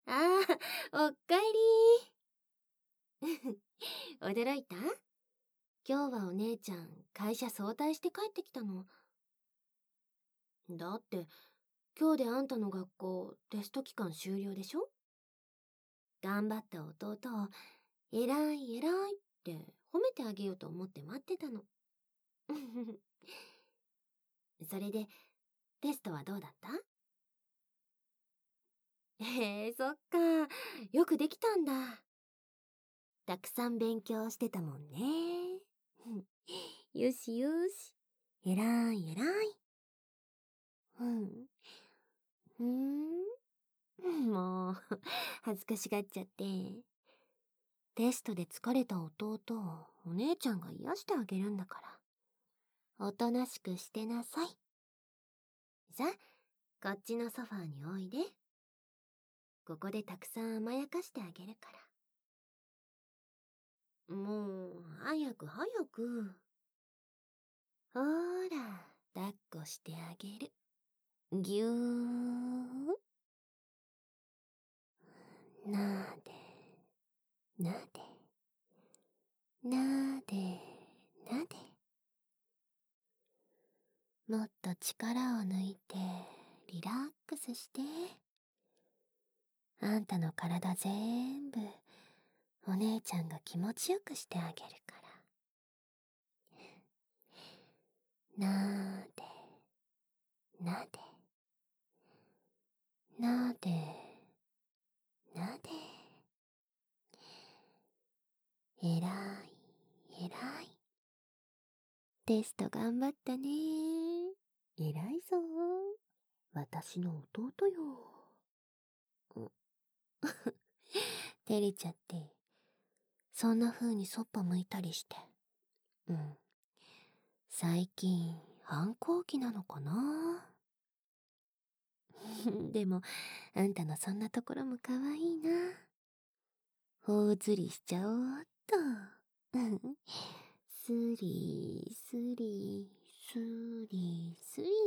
ああ、おっかえり驚いた？今日はお姉ちゃん、会社早退して帰ってきたの。だって、今日であんたの学校、テスト期間終了でしょ？頑張った弟を、偉い偉いって褒めてあげようと思って待ってたの。それで、テストはどうだった？そっか。よくできたんだ。たくさん勉強してたもんね。よしよし。偉い偉い。うん。もう、恥ずかしがっちゃって。テストで疲れた弟をお姉ちゃんが癒してあげるんだから。おとなしくしてなさい。さあ、こっちのソファーにおいで。ここでたくさん甘やかしてあげるから。もう、早く早く。ほーら、抱っこしてあげる。ぎゅー。なで、なで、なで、なで。もっと力を抜いて、リラックスして。あんたの体全部、お姉ちゃんが気持ちよくしてあげるから。なで、なで、なで、なで。えらい、えらい。テスト頑張ったね。えらいぞ。私の弟よ。照れちゃって、そんな風にそっぽ向いたりして。うん。最近、反抗期なのかな。でも、あんたのそんなところも可愛いな。頬移りしちゃおうっと。スリスリ、スリスリ。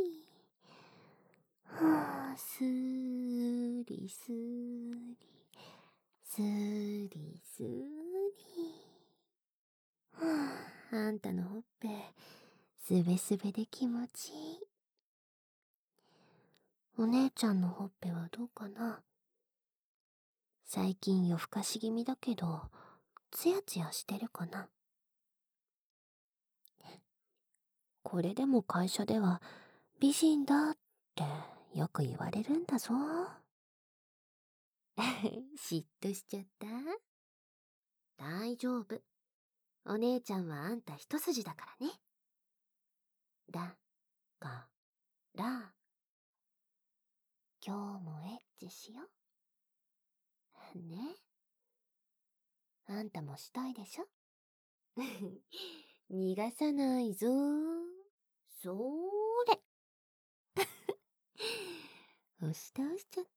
はあ、スリスリ、スリスリ。はあ、あんたのほっぺ、すべすべで気持ちいい。お姉ちゃんのほっぺはどうかな？最近夜更かし気味だけど、ツヤツヤしてるかな？これでも会社では美人だってよく言われるんだぞ。嫉妬しちゃった？大丈夫。お姉ちゃんはあんた一筋だからね。だから、今日もエッチしよ。ね。あんたもしたいでしょ？逃がさないぞ。そーれ。押し倒しちゃった。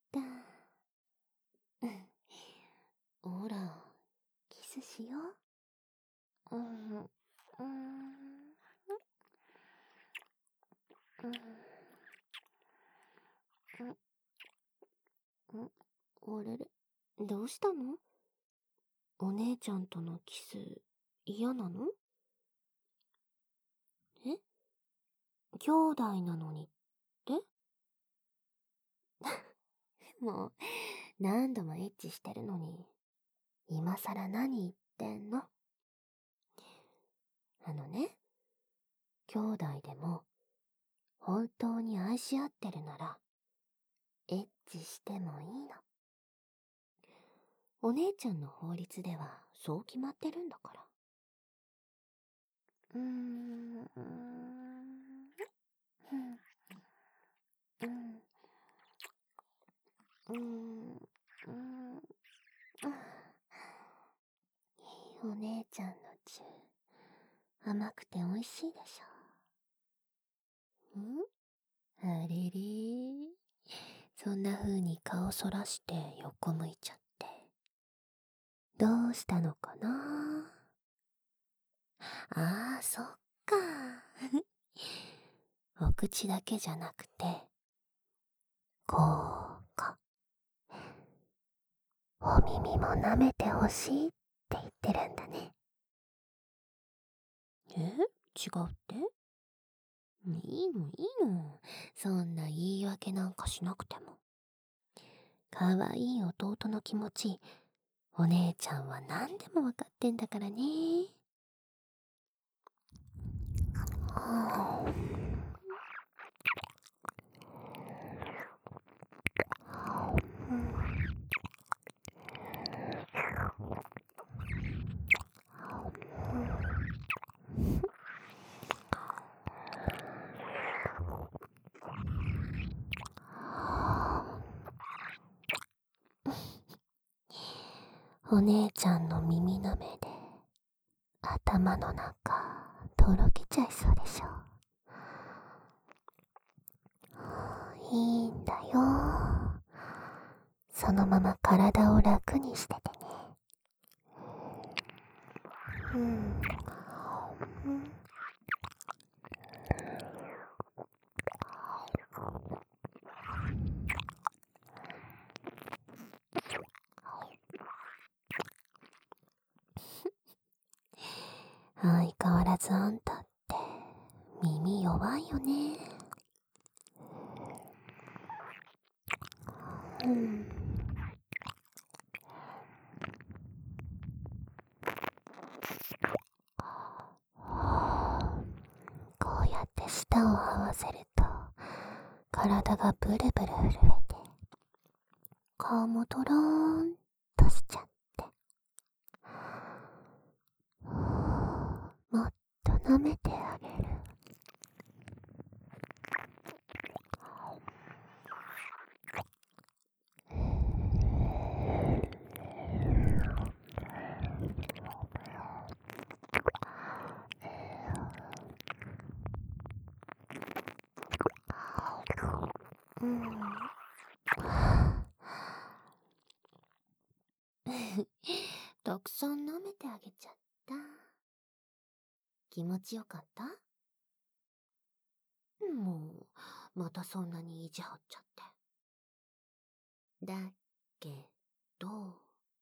ほら、キスしよう。あれれ、どうしたの？お姉ちゃんとのキス、嫌なの？え？兄弟なのにって？もう、何度もエッチしてるのに、今さら何言ってんの？あのね、兄弟でも、本当に愛し合ってるなら、エッチしてもいいの。お姉ちゃんの法律ではそう決まってるんだから。うーん、うーん、うん、うん、うん、お姉ちゃんのチュー、甘くて美味しいでしょ。あれれ、そんな風に顔そらして横向いちゃって。どうしたのかな？ああ、そっか。お口だけじゃなくて、こうか。 お耳も舐めてほしいって言ってるんだね。違うって？いいのいいの。そんな言い訳なんかしなくても。かわいい弟の気持ち、お姉ちゃんは何でもわかってんだからね。はあ、お姉ちゃんの耳舐めで頭の中とろけちゃいそうでしょ。いいんだよ。そのまま体を楽にしててね。うん。相変わらずあんたって耳弱いよね。うん。こうやって舌を合わせると体がブルブル震えて顔もドローンとしちゃって、もっと舐めてあげる。うん。たくさん舐めてあげちゃった。気持ちよかった？もう、またそんなに意地張っちゃって。だけど、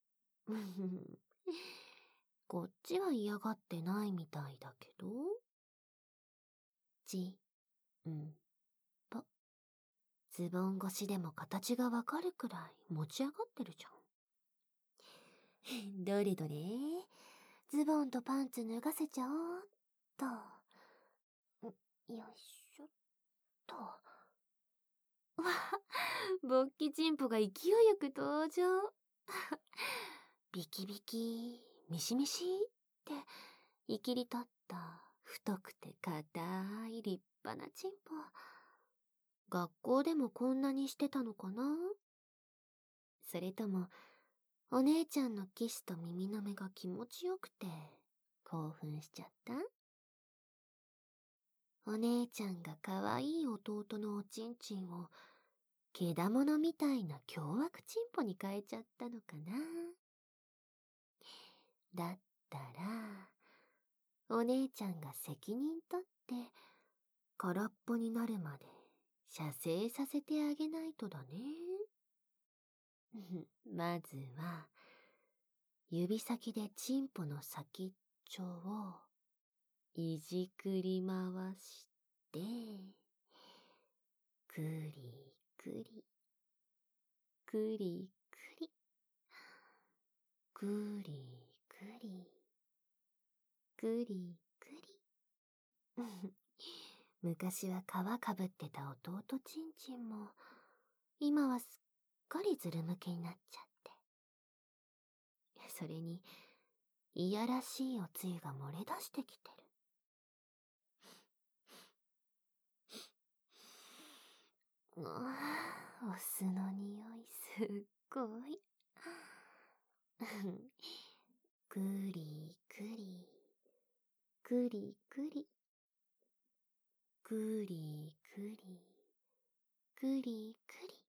こっちは嫌がってないみたいだけど、ち、ん、ぽ。ズボン越しでも形がわかるくらい持ち上がってるじゃん。どれどれ、ズボンとパンツ脱がせちゃおうっと。よいしょっと。わ、勃起チンポが勢いよく登場。ビキビキ、ミシミシっていきり立った太くて硬い立派なチンポ。学校でもこんなにしてたのかな？それともお姉ちゃんのキスと耳の目が気持ちよくて興奮しちゃった？お姉ちゃんが可愛い弟のおちんちんをけだものみたいな凶悪チンポに変えちゃったのかな？だったらお姉ちゃんが責任取って空っぽになるまで射精させてあげないとだね。まずは指先でチンポの先っちょをいじくり回して、くりくり、くりくり、くりくり、くりくり。昔は皮かぶってた弟ちんちんも、今はすっかりずるむけになっちゃって。それに、いやらしいおつゆが漏れ出してきてる。お酢の匂いすっごい。くりくり、くりくり、くりくり、くりくり。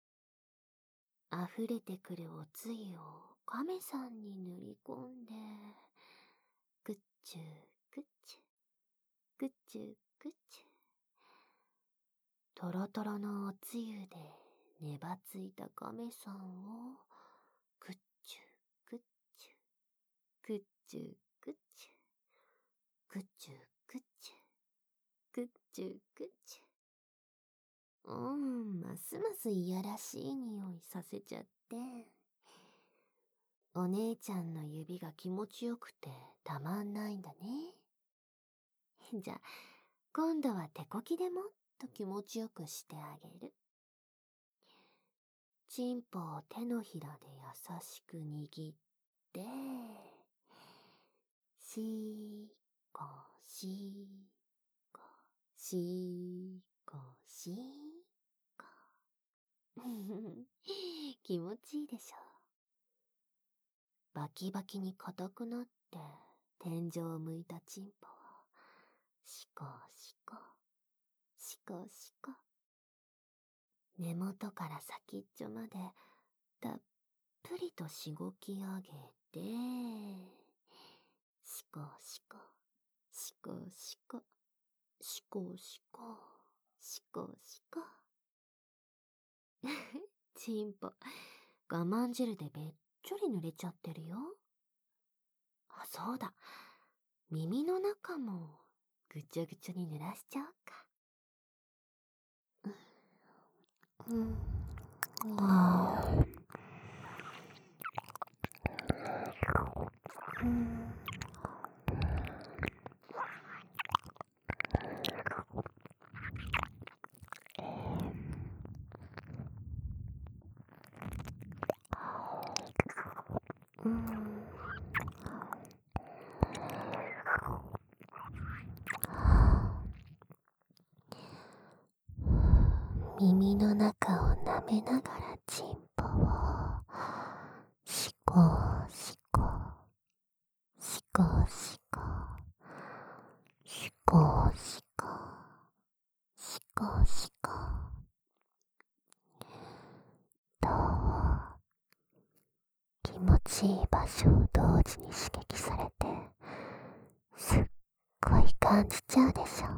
溢れてくるおつゆを亀さんに塗り込んで、ぐっちゅぐっちゅ、ぐっちゅぐっちゅ。とろとろのおつゆでねばついた亀さんをくっちゅぐちゅ。ぐちゅぐちゅ。ぐちゅぐちゅ。ますますいやらしい匂いさせちゃって。お姉ちゃんの指が気持ちよくてたまんないんだね。じゃあ、今度は手こきでもっと気持ちよくしてあげる。チンポを手のひらで優しく握って、しーこしーこしーこしーこ。気持ちいいでしょ。バキバキに硬くなって天井を向いたチンポをシコシコシコシコ、根元から先っちょまでたっぷりとしごき上げて、シコシコシコシコシコシコシコシコ。チンポ我慢汁でべっちょり濡れちゃってるよ。あ、そうだ、耳の中もぐちゃぐちゃに濡らしちゃおうか。耳の中を舐めながらチンポをシコシコシコシコシコシコシコシコ。どう？気持ちいい場所を同時に刺激されてすっごい感じちゃうでしょ。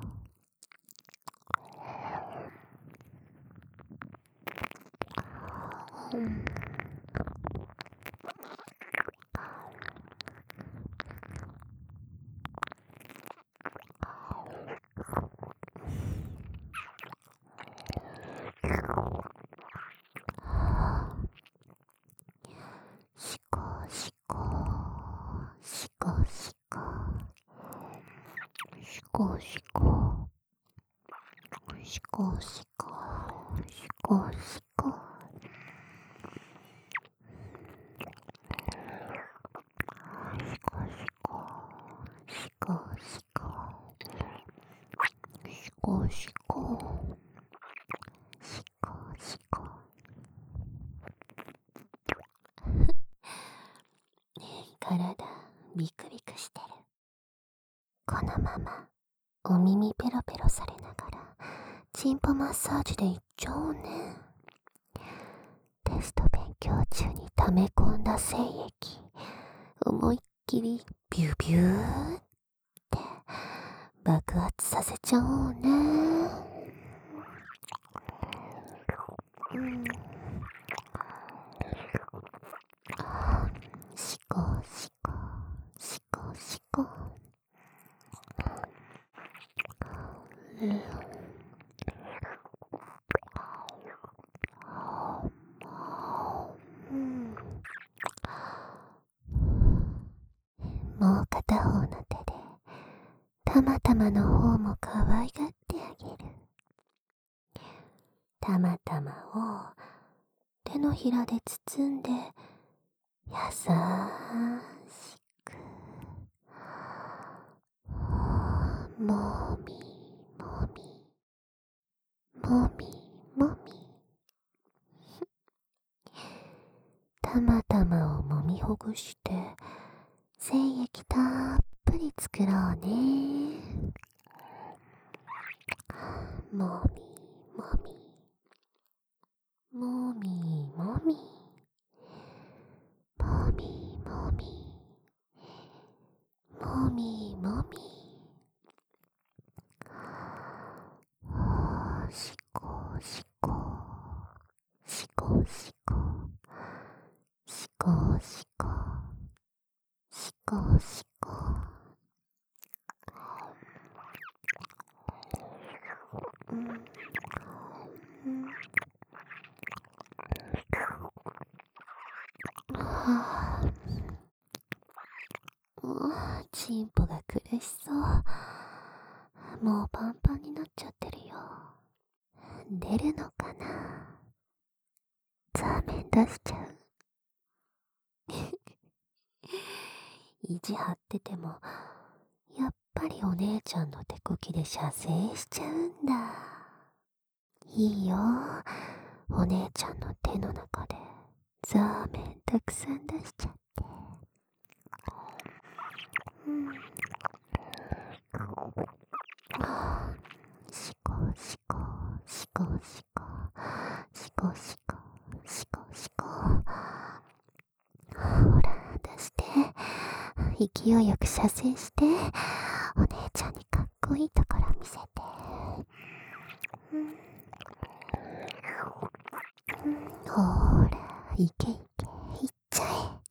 シコシコシコシコシコシコシコシコシコシコ。シコシコシコシコシコシコ。体ビクビクしてる。このままお耳ペロペロされながらチンポマッサージでいっちゃおうね。テスト勉強中に溜め込んだ精液思いっきりビュービューって爆発させちゃおうね。シコシコシコシコ。もう片方の手でたまたまの方も可愛がってあげる。たまたまを手のひらで包んで優しくもみもみもみもみ。たまたまをもみほぐして精液たっぷり作ろうね。もみもみもみもみもみもみもみもみ。シコシコシコシコシコシコシコこしこ。はあ、チンポが苦しそう。もうパンパンになっちゃってるよ。出るのかな。ザーメン出しちゃう。意地張っててもやっぱりお姉ちゃんの手こきで射精しちゃうんだ。いいよ、お姉ちゃんの手の中でザーメンたくさん出しちゃって。しこしこしこしこしこしこしこしこ。ほら出して、勢いよく射精して、お姉ちゃんにかっこいいところ見せて。ほら、いけいけ、いっちゃえ。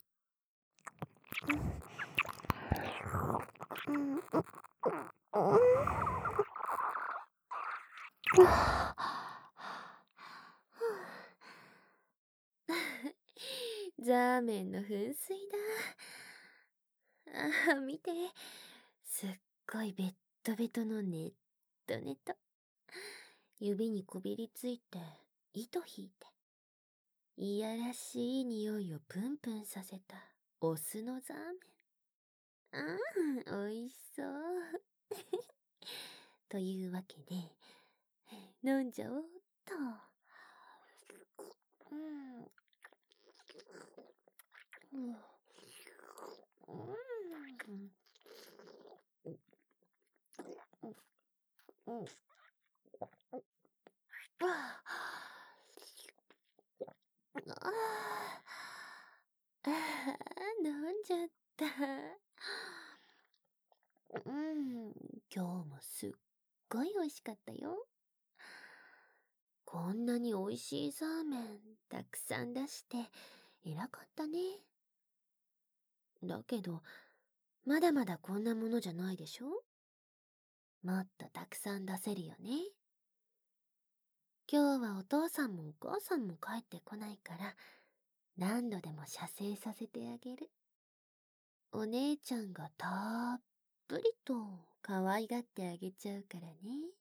ザーメンの噴水だ。見て。すっごいベッドベトのネットネト。指にこびりついて、糸引いて。いやらしい匂いをプンプンさせたオスのザーメン。おいしそう。というわけで、飲んじゃおうっと。飲んじゃった。今日もすっごい美味しかったよ。こんなに美味しいザーメンたくさん出して偉かったね。だけど、まだまだこんなものじゃないでしょ？もっとたくさん出せるよね。今日はお父さんもお母さんも帰ってこないから、何度でも射精させてあげる。お姉ちゃんがたっぷりと可愛がってあげちゃうからね。